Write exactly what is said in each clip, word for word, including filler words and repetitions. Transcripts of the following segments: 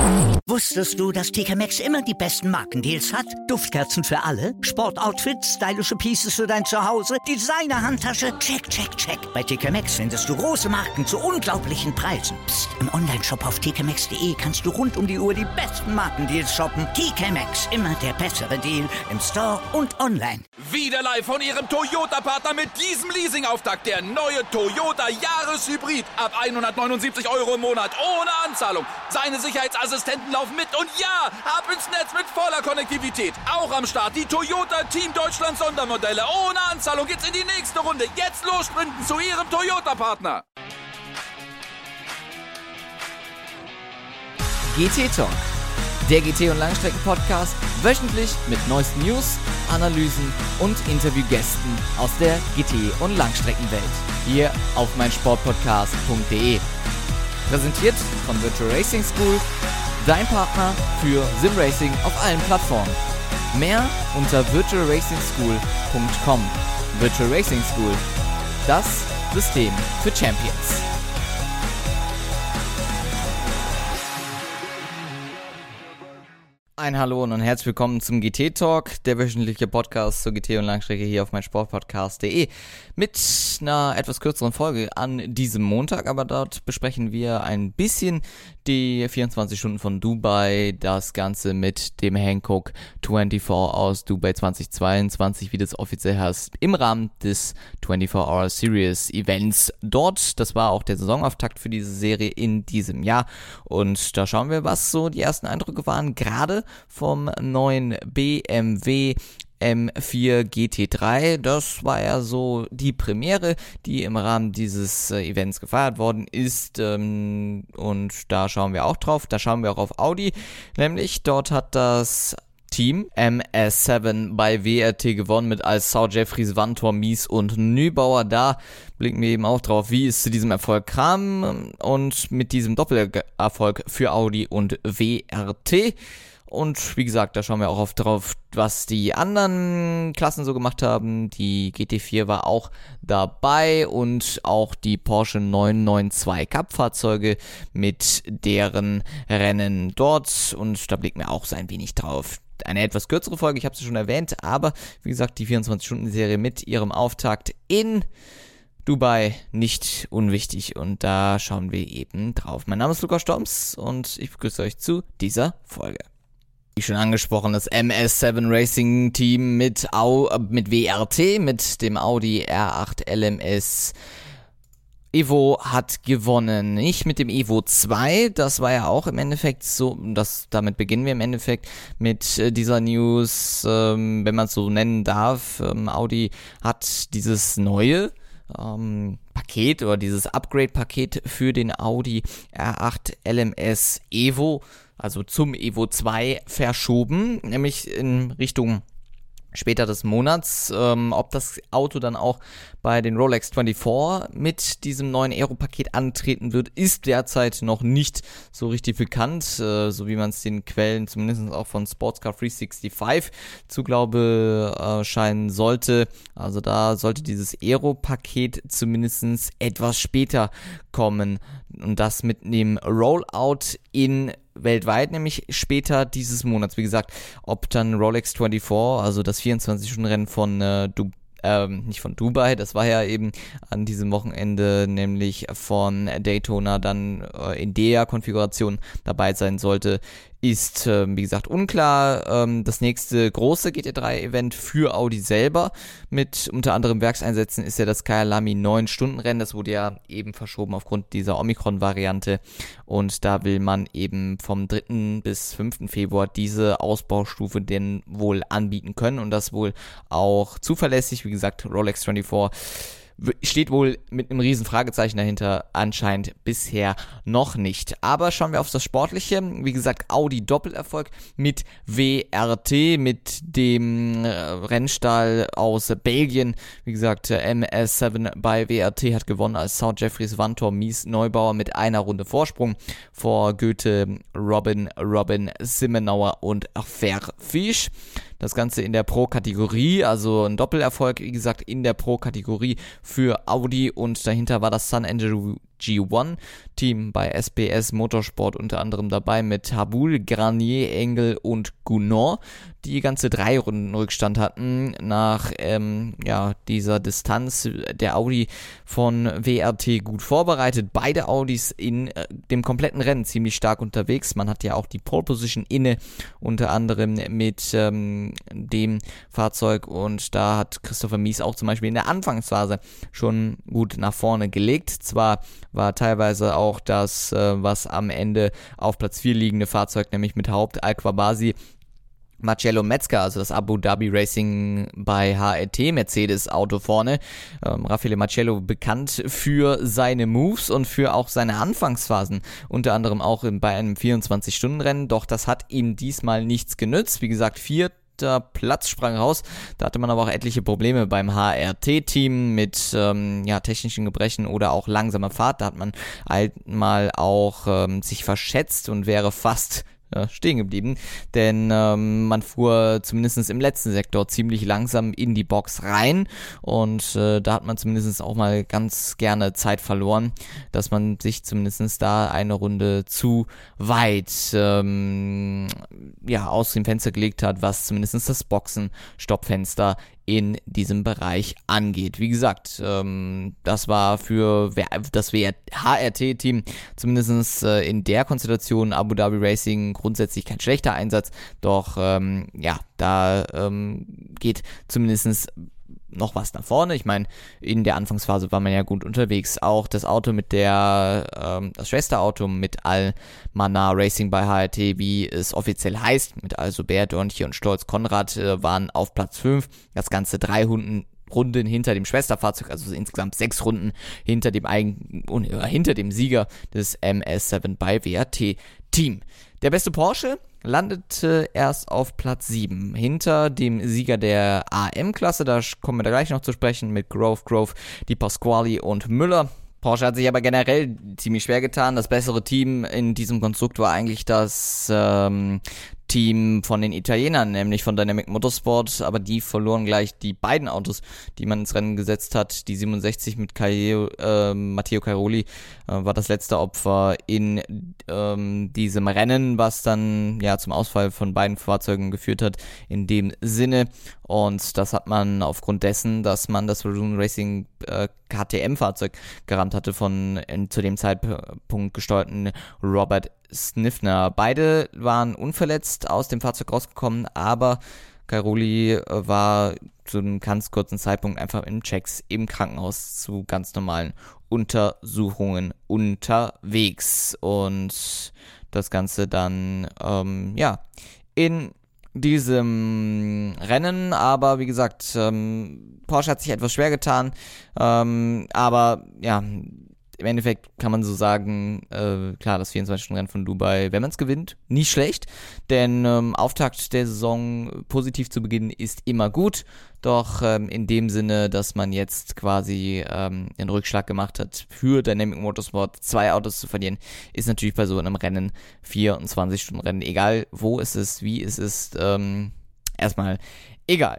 Wusstest du, dass T K Maxx immer die besten Markendeals hat? Duftkerzen für alle, Sportoutfits, stylische Pieces für dein Zuhause, Designer-Handtasche, check, check, check. Bei T K Maxx findest du große Marken zu unglaublichen Preisen. Psst. Im Onlineshop auf t k maxx punkt d e kannst du rund um die Uhr die besten Markendeals shoppen. T K Maxx, immer der bessere Deal im Store und online. Wieder live von Ihrem Toyota-Partner mit diesem Leasing-Auftakt. Der neue Toyota Jahreshybrid. Ab hundertneunundsiebzig Euro im Monat. Ohne Anzahlung. Seine Sicherheitsassistenten laufen mit. Und ja, ab ins Netz mit voller Konnektivität. Auch am Start die Toyota Team Deutschland Sondermodelle. Ohne Anzahlung geht's in die nächste Runde. Jetzt los sprinten zu Ihrem Toyota-Partner. G T Talk, der G T- und Langstrecken-Podcast, wöchentlich mit neuesten News, Analysen und Interviewgästen aus der G T- und Langstreckenwelt. Hier auf meinsportpodcast punkt d e. Präsentiert von Virtual Racing School, dein Partner für Simracing auf allen Plattformen. Mehr unter virtual racing school punkt com. Virtual Racing School, das System für Champions. Ein Hallo und herzlich willkommen zum G T Talk, der wöchentliche Podcast zur G T- und Langstrecke hier auf meinsportpodcast punkt d e mit einer etwas kürzeren Folge an diesem Montag, aber dort besprechen wir ein bisschen die vierundzwanzig Stunden von Dubai, das Ganze mit dem Hankook vierundzwanzig aus Dubai zweitausendzweiundzwanzig, wie das offiziell heißt, im Rahmen des vierundzwanzig Hour Series Events dort. Das war auch der Saisonauftakt für diese Serie in diesem Jahr und da schauen wir, was so die ersten Eindrücke waren, gerade vom neuen B M W M vier G T drei. Das war ja so die Premiere, die im Rahmen dieses äh, Events gefeiert worden ist, ähm, und da schauen wir auch drauf. Da schauen wir auch auf Audi, nämlich dort hat das Team M S sieben bei W R T gewonnen mit Alsau, Jeffries, Vantor, Mies und Nübauer. Da blicken wir eben auch drauf, wie es zu diesem Erfolg kam und mit diesem Doppelerfolg für Audi und W R T. Und wie gesagt, da schauen wir auch oft drauf, was die anderen Klassen so gemacht haben. Die G T vier war auch dabei und auch die Porsche neun neun zwei Cup-Fahrzeuge mit deren Rennen dort. Und da blicken wir auch so ein wenig drauf. Eine etwas kürzere Folge, ich habe es schon erwähnt, aber wie gesagt, die vierundzwanzig Stunden Serie mit ihrem Auftakt in Dubai nicht unwichtig und da schauen wir eben drauf. Mein Name ist Lukas Stoms und ich begrüße euch zu dieser Folge. Wie schon angesprochen, das M S sieben Racing Team mit, Au, äh, mit W R T, mit dem Audi R acht L M S Evo hat gewonnen, nicht mit dem Evo zwei, das war ja auch im Endeffekt so, das, damit beginnen wir im Endeffekt mit äh, dieser News, ähm, wenn man es so nennen darf. ähm, Audi hat dieses neue ähm, Paket oder dieses Upgrade-Paket für den Audi R acht L M S Evo, also zum Evo zwei verschoben, nämlich in Richtung später des Monats. Ähm, ob das Auto dann auch bei den Rolex vierundzwanzig mit diesem neuen Aero-Paket antreten wird, ist derzeit noch nicht so richtig bekannt, äh, so wie man es den Quellen zumindest auch von Sportscar dreihundertfünfundsechzig zu Glaube äh, scheinen sollte. Also da sollte dieses Aero-Paket zumindest etwas später kommen und das mit dem Rollout in weltweit, nämlich später dieses Monats. Wie gesagt, ob dann Rolex vierundzwanzig, also das vierundzwanzig-Stunden-Rennen von äh, du ähm, nicht von Dubai, das war ja eben an diesem Wochenende, nämlich von Daytona, dann äh, in der Konfiguration dabei sein sollte, ist, äh, wie gesagt, unklar. Ähm, das nächste große G T drei Event für Audi selber mit unter anderem Werkseinsätzen ist ja das Kyalami neun Stunden Rennen. Das wurde ja eben verschoben aufgrund dieser Omikron-Variante und da will man eben vom dritten bis fünften Februar diese Ausbaustufe denn wohl anbieten können und das wohl auch zuverlässig. Wie gesagt, Rolex vierundzwanzig steht wohl mit einem riesen Fragezeichen dahinter, anscheinend bisher noch nicht. Aber schauen wir auf das Sportliche. Wie gesagt, Audi Doppelerfolg mit W R T, mit dem Rennstall aus Belgien. Wie gesagt, M S sieben bei W R T hat gewonnen als South Jeffries, Vantor, Mies, Neubauer mit einer Runde Vorsprung vor Goethe, Robin, Robin, Simmenauer und Verfisch. Das Ganze in der Pro-Kategorie, also ein Doppelerfolg, wie gesagt, in der Pro-Kategorie für Audi und dahinter war das San Andrew G eins Team bei S B S Motorsport unter anderem dabei mit Habul, Granier, Engel und Gounod, die ganze drei Runden Rückstand hatten nach ähm, ja, dieser Distanz. Der Audi von W R T gut vorbereitet, beide Audis in äh, dem kompletten Rennen ziemlich stark unterwegs. Man hat ja auch die Pole Position inne, unter anderem mit ähm, dem Fahrzeug, und da hat Christopher Mies auch zum Beispiel in der Anfangsphase schon gut nach vorne gelegt. Zwar war teilweise auch das, äh, was am Ende auf Platz vier liegende Fahrzeug, nämlich mit Haupt Al-Quabasi, Marcello Metzger, also das Abu Dhabi Racing bei H R T Mercedes Auto vorne. Ähm, Raffaele Marcello bekannt für seine Moves und für auch seine Anfangsphasen, unter anderem auch bei einem vierundzwanzig-Stunden-Rennen, doch das hat ihm diesmal nichts genützt. Wie gesagt, vierter Platz sprang raus, da hatte man aber auch etliche Probleme beim H R T-Team mit ähm, ja, technischen Gebrechen oder auch langsamer Fahrt. Da hat man einmal auch ähm, sich verschätzt und wäre fast stehen geblieben, denn ähm, man fuhr zumindest im letzten Sektor ziemlich langsam in die Box rein, und äh, da hat man zumindest auch mal ganz gerne Zeit verloren, dass man sich zumindest da eine Runde zu weit ähm, ja, aus dem Fenster gelegt hat, was zumindest das Boxenstoppfenster in diesem Bereich angeht. Wie gesagt, ähm, das war für das H R T-Team zumindest äh, in der Konstellation Abu Dhabi Racing grundsätzlich kein schlechter Einsatz, doch ähm, ja, da ähm, geht zumindest noch was nach vorne. Ich meine, in der Anfangsphase war man ja gut unterwegs. Auch das Auto mit der, ähm, das Schwesterauto mit Al-Manar Racing bei H R T, wie es offiziell heißt, mit Al-Zubair, Dornche und Stolz Konrad, äh, waren auf Platz fünf. Das Ganze drei Runden Runden hinter dem Schwesterfahrzeug, also insgesamt sechs Runden hinter dem eigen, äh, hinter dem Sieger des M S sieben bei W R T Team. Der beste Porsche landete erst auf Platz sieben, hinter dem Sieger der A M-Klasse, da kommen wir da gleich noch zu sprechen, mit Grove, Grove, Di Pasquali und Müller. Porsche hat sich aber generell ziemlich schwer getan. Das bessere Team in diesem Konstrukt war eigentlich das ähm, Team von den Italienern, nämlich von Dynamic Motorsport, aber die verloren gleich die beiden Autos, die man ins Rennen gesetzt hat. Die siebenundsechzig mit Caio, äh, Matteo Cairoli äh, war das letzte Opfer in ähm, diesem Rennen, was dann ja zum Ausfall von beiden Fahrzeugen geführt hat in dem Sinne. Und das hat man aufgrund dessen, dass man das Rune Racing äh, K T M-Fahrzeug gerammt hatte von in, zu dem Zeitpunkt gesteuerten Robert Sniffner. Beide waren unverletzt aus dem Fahrzeug rausgekommen, aber Cairoli war zu einem ganz kurzen Zeitpunkt einfach in Checks im Krankenhaus zu ganz normalen Untersuchungen unterwegs. Und das Ganze dann, ähm, ja, in diesem Rennen, aber wie gesagt, ähm, Porsche hat sich etwas schwer getan, ähm, aber ja, im Endeffekt kann man so sagen, äh, klar, das vierundzwanzig-Stunden-Rennen von Dubai, wenn man es gewinnt, nicht schlecht, denn ähm, Auftakt der Saison positiv zu beginnen ist immer gut, doch ähm, in dem Sinne, dass man jetzt quasi ähm, den Rückschlag gemacht hat, für Dynamic Motorsport zwei Autos zu verlieren, ist natürlich bei so einem Rennen, vierundzwanzig-Stunden-Rennen, egal wo es ist, wie es ist, ähm, erstmal egal.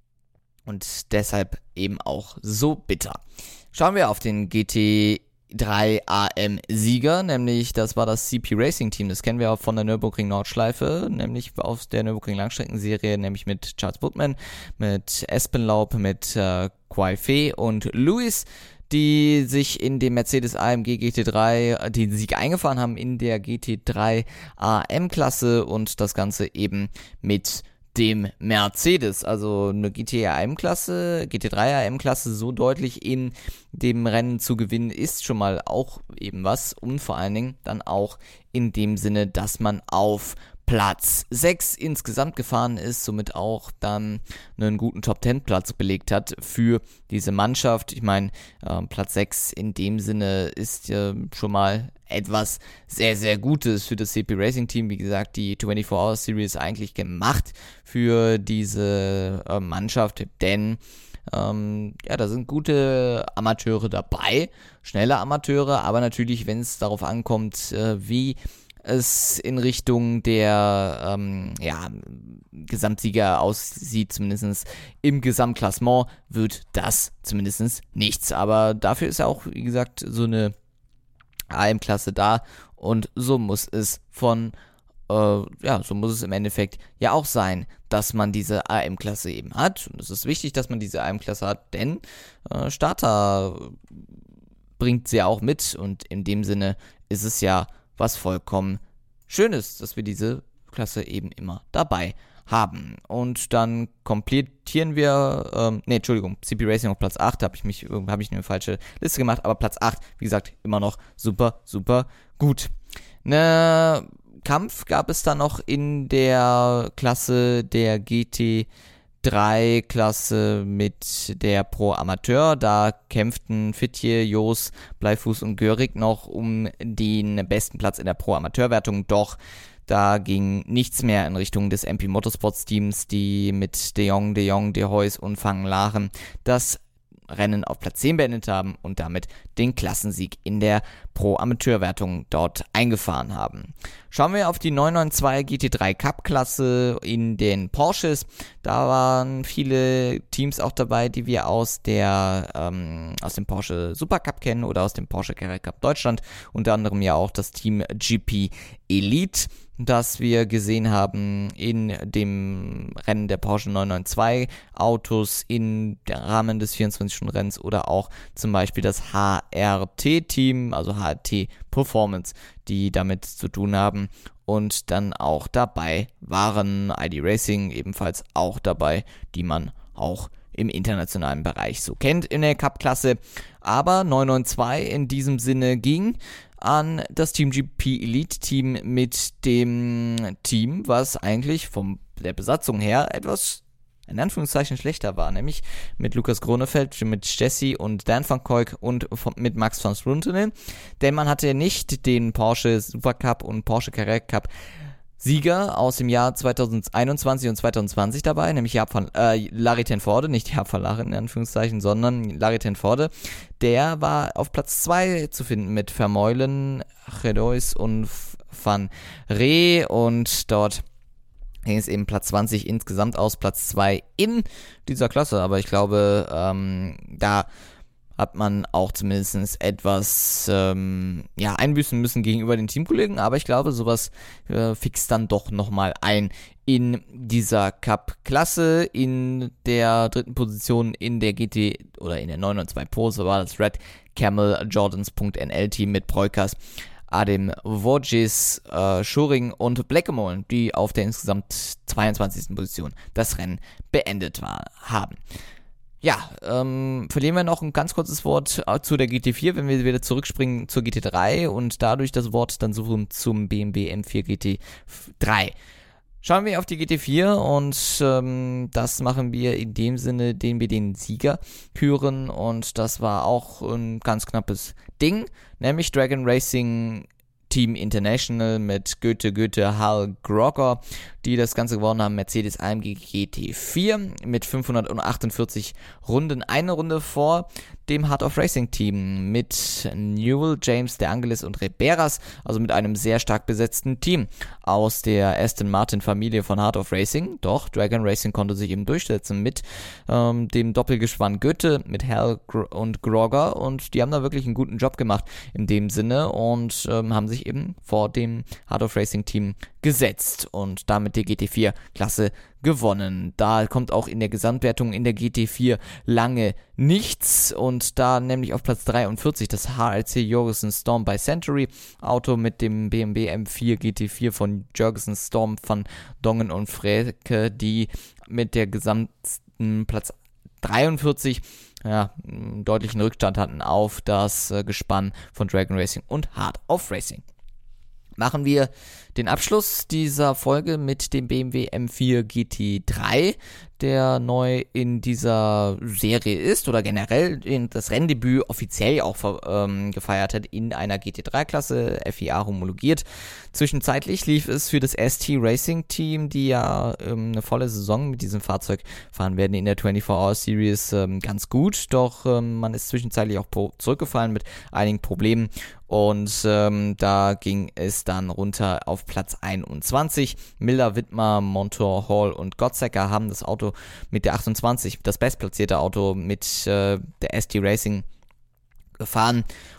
Und deshalb eben auch so bitter. Schauen wir auf den G T drei A M-Sieger, nämlich das war das C P Racing Team, das kennen wir auch von der Nürburgring Nordschleife, nämlich aus der Nürburgring Langstreckenserie, nämlich mit Charles Bootman, mit Espenlaub, mit äh, Quai Fee und Lewis, die sich in dem Mercedes A M G G T drei den Sieg eingefahren haben in der G T drei A M-Klasse, und das Ganze eben mit dem Mercedes, also eine G T A M-Klasse, G T drei A M-Klasse so deutlich in dem Rennen zu gewinnen, ist schon mal auch eben was, und vor allen Dingen dann auch in dem Sinne, dass man auf Platz sechs insgesamt gefahren ist, somit auch dann einen guten Top-zehn-Platz belegt hat für diese Mannschaft. Ich meine, äh, Platz sechs in dem Sinne ist äh, schon mal etwas sehr, sehr Gutes für das C P Racing Team. Wie gesagt, die vierundzwanzig Hour Series eigentlich gemacht für diese äh, Mannschaft, denn Ähm, ja, da sind gute Amateure dabei, schnelle Amateure, aber natürlich, wenn es darauf ankommt, äh, wie es in Richtung der ähm, ja, Gesamtsieger aussieht, zumindest im Gesamtklassement, wird das zumindest nichts. Aber dafür ist ja auch, wie gesagt, so eine A M-Klasse da und so muss es von, äh, ja, so muss es im Endeffekt ja auch sein, dass man diese A M-Klasse eben hat. Und es ist wichtig, dass man diese A M-Klasse hat, denn äh, Starter bringt sie ja auch mit und in dem Sinne ist es ja was vollkommen Schönes, dass wir diese Klasse eben immer dabei haben. Und dann komplettieren wir, ähm, ne, Entschuldigung, C P Racing auf Platz acht, da habe ich mich, habe ich eine falsche Liste gemacht, aber Platz acht, wie gesagt, immer noch super, super gut. Ne Kampf gab es dann noch in der Klasse der G T drei Klasse mit der Pro Amateur. Da kämpften Fitje, Jos, Bleifuß und Görig noch um den besten Platz in der Pro Amateur Wertung, doch da ging nichts mehr in Richtung des M P Motorsports Teams, die mit De Jong, De Jong, De Heus und Van Laren das Rennen auf Platz zehn beendet haben und damit den Klassensieg in der Pro-Amateur-Wertung dort eingefahren haben. Schauen wir auf die neun neun zwei G T drei Cup-Klasse in den Porsches. Da waren viele Teams auch dabei, die wir aus der ähm, aus dem Porsche Supercup kennen oder aus dem Porsche Carrera Cup Deutschland. Unter anderem ja auch das Team G P Elite, das wir gesehen haben in dem Rennen der Porsche neun neun zwei Autos im Rahmen des vierundzwanzig-Stunden-Rennens oder auch zum Beispiel das H R T-Team, also H R T Performance, die damit zu tun haben und dann auch dabei waren I D Racing ebenfalls auch dabei, die man auch im internationalen Bereich so kennt in der Cup-Klasse. Aber neun neun zwei in diesem Sinne ging an das Team G P Elite Team mit dem Team, was eigentlich von der Besatzung her etwas in Anführungszeichen schlechter war, nämlich mit Lukas Gronefeld, mit Jesse und Dan van Koik und mit Max van Sluntenen, denn man hatte nicht den Porsche Supercup und Porsche Carrera Cup Sieger aus dem Jahr zweitausendeinundzwanzig und zweitausendzwanzig dabei, nämlich Jaap van, äh, Larry ten Voorde, nicht Jaap van Laren in Anführungszeichen, sondern Larry ten Voorde. Der war auf Platz zwei zu finden mit Vermeulen, Gedois und Van Ree und dort ging es eben Platz zwanzig insgesamt aus, Platz zwei in dieser Klasse, aber ich glaube, ähm, da hat man auch zumindest etwas ähm, ja, einbüßen müssen gegenüber den Teamkollegen, aber ich glaube, sowas äh, fixt dann doch nochmal ein in dieser Cup-Klasse. In der dritten Position in der G T oder in der neun neun zwei Pro, so war das Red Camel Jordans.nl Team mit Preukas, Adem Wojcicki, äh, Schuring und Blackamolen, die auf der insgesamt zweiundzwanzigsten Position das Rennen beendet war, haben. Ja, ähm, verlieren wir noch ein ganz kurzes Wort zu der G T vier, wenn wir wieder zurückspringen zur G T drei und dadurch das Wort dann suchen zum B M W M vier G T drei. Schauen wir auf die G T vier und ähm, das machen wir in dem Sinne, den wir den Sieger küren und das war auch ein ganz knappes Ding, nämlich Dragon Racing Team International mit Goethe, Goethe, Hal Grogger, die das Ganze gewonnen haben, Mercedes A M G G T vier mit fünfhundertachtundvierzig Runden, eine Runde vor dem Heart of Racing Team mit Newell, James, De Angelis und Riberas, also mit einem sehr stark besetzten Team aus der Aston Martin Familie von Heart of Racing, doch Dragon Racing konnte sich eben durchsetzen mit ähm, dem Doppelgespann Goethe, mit Hal Gr- und Grogger und die haben da wirklich einen guten Job gemacht in dem Sinne und ähm, haben sich eben vor dem Heart of Racing Team gesetzt und damit die G T vier Klasse gewonnen. Da kommt auch in der Gesamtwertung in der G T vier lange nichts und da nämlich auf Platz dreiundvierzig das H R C Jorgensen Storm by Century Auto mit dem B M W M vier G T vier von Jorgensen Storm, Van Dongen und Freke, die mit der gesamten Platz dreiundvierzig ja, einen deutlichen Rückstand hatten auf das äh, Gespann von Dragon Racing und Heart of Racing. Machen wir den Abschluss dieser Folge mit dem B M W M vier G T drei, der neu in dieser Serie ist oder generell das Renndebüt offiziell auch ähm, gefeiert hat in einer G T drei Klasse, F I A homologiert. Zwischenzeitlich lief es für das S T Racing Team, die ja ähm, eine volle Saison mit diesem Fahrzeug fahren werden in der vierundzwanzig Hour Series, ähm, ganz gut, doch ähm, man ist zwischenzeitlich auch pro- zurückgefallen mit einigen Problemen und ähm, da ging es dann runter auf Platz einundzwanzig. Miller, Wittmer, Montour, Hall und Gottsacker haben das Auto mit der achtundzwanzig, das bestplatzierte Auto mit äh, der S T Racing gefahren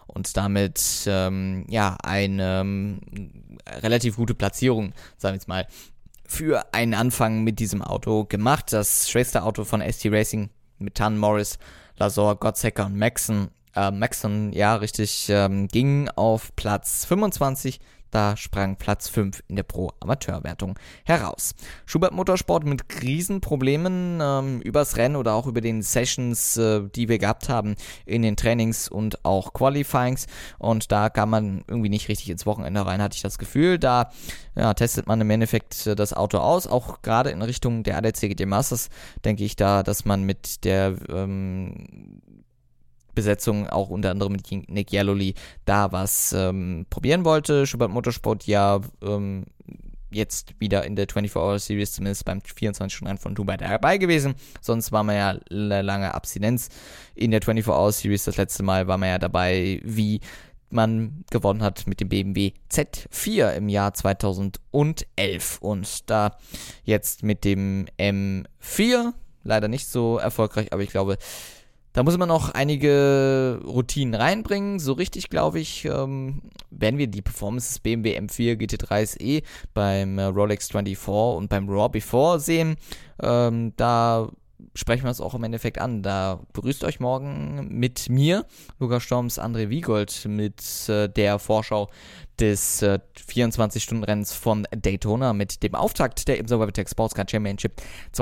und damit ähm, ja eine ähm, relativ gute Platzierung, sagen wir jetzt mal, für einen Anfang mit diesem Auto gemacht. Das Schwesterauto von S T Racing mit Tan, Morris, Lazor, Gottsecker und Maxon, äh, Maxon, ja richtig, ähm, ging auf Platz fünfundzwanzig. Da sprang Platz fünf in der Pro-Amateurwertung heraus. Schubert Motorsport mit Riesenproblemen ähm, übers Rennen oder auch über den Sessions, äh, die wir gehabt haben in den Trainings und auch Qualifyings. Und da kam man irgendwie nicht richtig ins Wochenende rein, hatte ich das Gefühl. Da ja, testet man im Endeffekt äh, das Auto aus. Auch gerade in Richtung der A D A C G T Masters denke ich da, dass man mit der ähm, Besetzung, auch unter anderem mit Nick Yaloli, da was ähm, probieren wollte. Schubert Motorsport ja ähm, jetzt wieder in der vierundzwanzig Hour Series, zumindest beim vierundzwanzig Stunden Rennen von Dubai dabei gewesen. Sonst war man ja lange Abstinenz in der vierundzwanzig Hour Series. Das letzte Mal war man ja dabei, wie man gewonnen hat mit dem B M W Z vier im Jahr zweitausendelf. Und da jetzt mit dem M vier, leider nicht so erfolgreich, aber ich glaube, da muss man noch einige Routinen reinbringen. So richtig, glaube ich, ähm, werden wir die Performance des B M W M vier G T drei S E beim äh, Rolex vierundzwanzig und beim Raw Before sehen. Ähm, da sprechen wir es auch im Endeffekt an. Da begrüßt euch morgen mit mir, Lukas Storms, André Wiegold, mit äh, der Vorschau des äh, vierundzwanzig-Stunden-Rennens von Daytona mit dem Auftakt der IMSA WeatherTech Sports Car Championship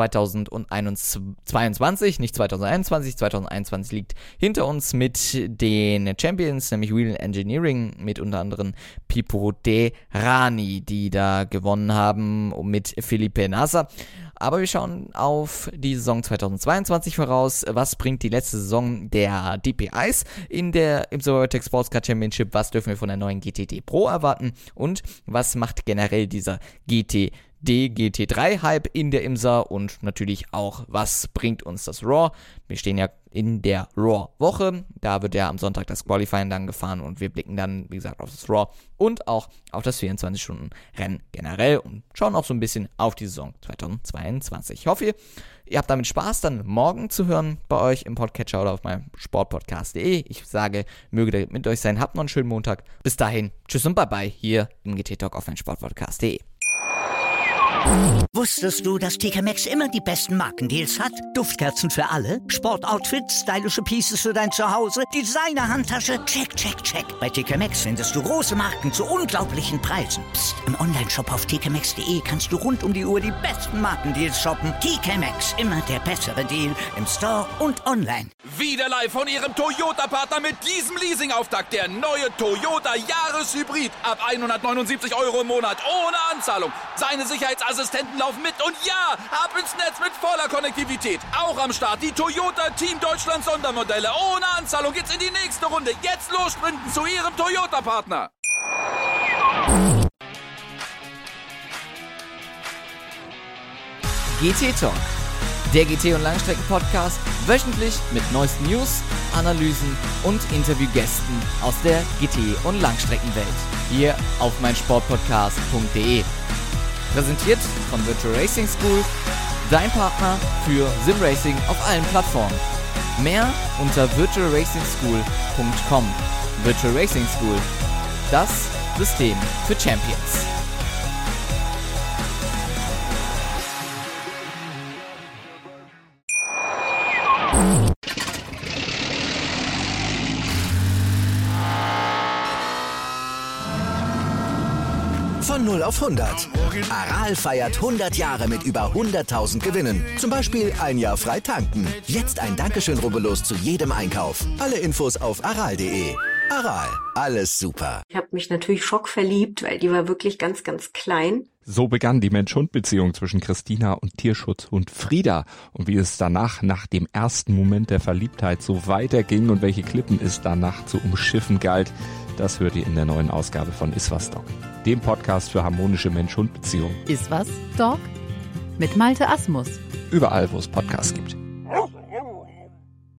zweitausendeinundzwanzig, nicht zweitausendeinundzwanzig, zweitausendeinundzwanzig liegt hinter uns mit den Champions, nämlich Wheel Engineering, mit unter anderem Pipo Derani, die da gewonnen haben mit Felipe Nasser. Aber wir schauen auf die Saison zweitausendzweiundzwanzig voraus. Was bringt die letzte Saison der D P Is in der IMSA WeatherTech Sports Car Championship? Was dürfen wir von der neuen G T D Pro erwarten? Und was macht generell dieser G T D, G T drei Hype in der IMSA? Und natürlich auch, was bringt uns das Raw? Wir stehen ja in der Raw-Woche. Da wird ja am Sonntag das Qualifying dann gefahren und wir blicken dann, wie gesagt, auf das Raw und auch auf das vierundzwanzig-Stunden-Rennen generell und schauen auch so ein bisschen auf die Saison zweitausendzweiundzwanzig. Ich hoffe, ihr habt damit Spaß, dann morgen zu hören bei euch im Podcatcher oder auf meinem sportpodcast punkt de. Ich sage, möge der mit euch sein. Habt noch einen schönen Montag. Bis dahin, tschüss und bye-bye hier im G T Talk auf mein sportpodcast punkt de. Wusstest du, dass T K Maxx immer die besten Markendeals hat? Duftkerzen für alle, Sportoutfits, stylische Pieces für dein Zuhause, Designer-Handtasche, check, check, check. Bei T K Maxx findest du große Marken zu unglaublichen Preisen. Psst. Im Onlineshop auf t k maxx punkt de kannst du rund um die Uhr die besten Markendeals shoppen. T K Maxx, immer der bessere Deal im Store und online. Wieder live von ihrem Toyota-Partner mit diesem Leasing-Auftakt. Der neue Toyota Jahreshybrid. Ab hundertneunundsiebzig Euro im Monat ohne Anzahlung. Seine Sicherheitsassistenten laufen mit und ja, ab ins Netz mit voller Konnektivität. Auch am Start die Toyota Team Deutschland Sondermodelle. Ohne Anzahlung geht's in die nächste Runde. Jetzt los sprinten zu ihrem Toyota-Partner. G T Talk, der G T- und Langstrecken-Podcast, wöchentlich mit neuesten News, Analysen und Interviewgästen aus der G T- und Langstreckenwelt. Hier auf mein sportpodcast punkt de. Präsentiert von Virtual Racing School, dein Partner für Simracing auf allen Plattformen. Mehr unter virtual racing school punkt com. Virtual Racing School, das System für Champions. Von null auf hundert. Aral feiert hundert Jahre mit über hunderttausend Gewinnen. Zum Beispiel ein Jahr frei tanken. Jetzt ein Dankeschön, rubbellos zu jedem Einkauf. Alle Infos auf aral punkt de. Aral, alles super. Ich habe mich natürlich schockverliebt, weil die war wirklich ganz, ganz klein. So begann die Mensch-Hund-Beziehung zwischen Christina und Tierschutzhund Frieda. Und wie es danach, nach dem ersten Moment der Verliebtheit, so weiterging und welche Klippen es danach zu umschiffen galt, das hört ihr in der neuen Ausgabe von Iswas Dog, dem Podcast für harmonische Mensch-Hund-Beziehungen. Iswas Dog? Mit Malte Asmus. Überall, wo es Podcasts gibt.